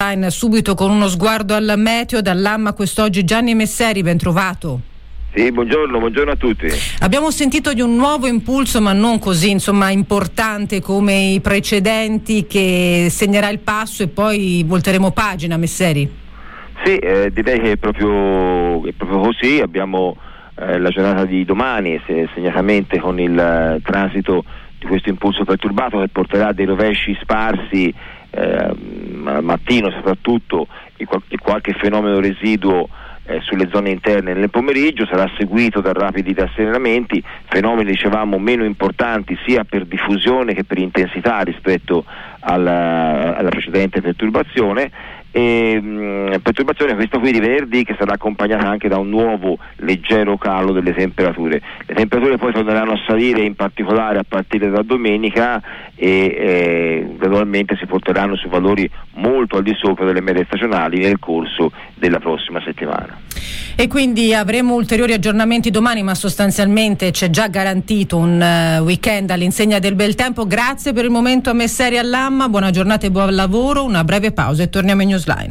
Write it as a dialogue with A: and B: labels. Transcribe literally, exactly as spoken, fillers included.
A: Newsline subito con uno sguardo al meteo. Dall'Amma quest'oggi Gianni Messeri, ben trovato.
B: Sì, buongiorno, buongiorno a tutti.
A: Abbiamo sentito di un nuovo impulso, ma non così insomma importante come i precedenti, che segnerà il passo e poi volteremo pagina, Messeri.
B: Sì, eh, direi che è proprio, è proprio così. Abbiamo eh, la giornata di domani, se, segnatamente con il eh, transito di questo impulso perturbato, che porterà dei rovesci sparsi eh, al mattino soprattutto, e, qual- e qualche fenomeno residuo Eh, sulle zone interne nel pomeriggio. Sarà seguito da rapidi rasserenamenti, fenomeni dicevamo meno importanti sia per diffusione che per intensità rispetto alla, alla precedente perturbazione, e mh, perturbazione questa qui di venerdì, che sarà accompagnata anche da un nuovo leggero calo delle temperature. Le temperature poi torneranno a salire, in particolare a partire da domenica, e eh, gradualmente si porteranno su valori molto al di sopra delle medie stagionali nel corso della prossima settimana.
A: E quindi avremo ulteriori aggiornamenti domani, ma sostanzialmente c'è già garantito un uh, weekend all'insegna del bel tempo. Grazie per il momento a Messeri, all'Amma, buona giornata e buon lavoro. Una breve pausa e torniamo in Newsline.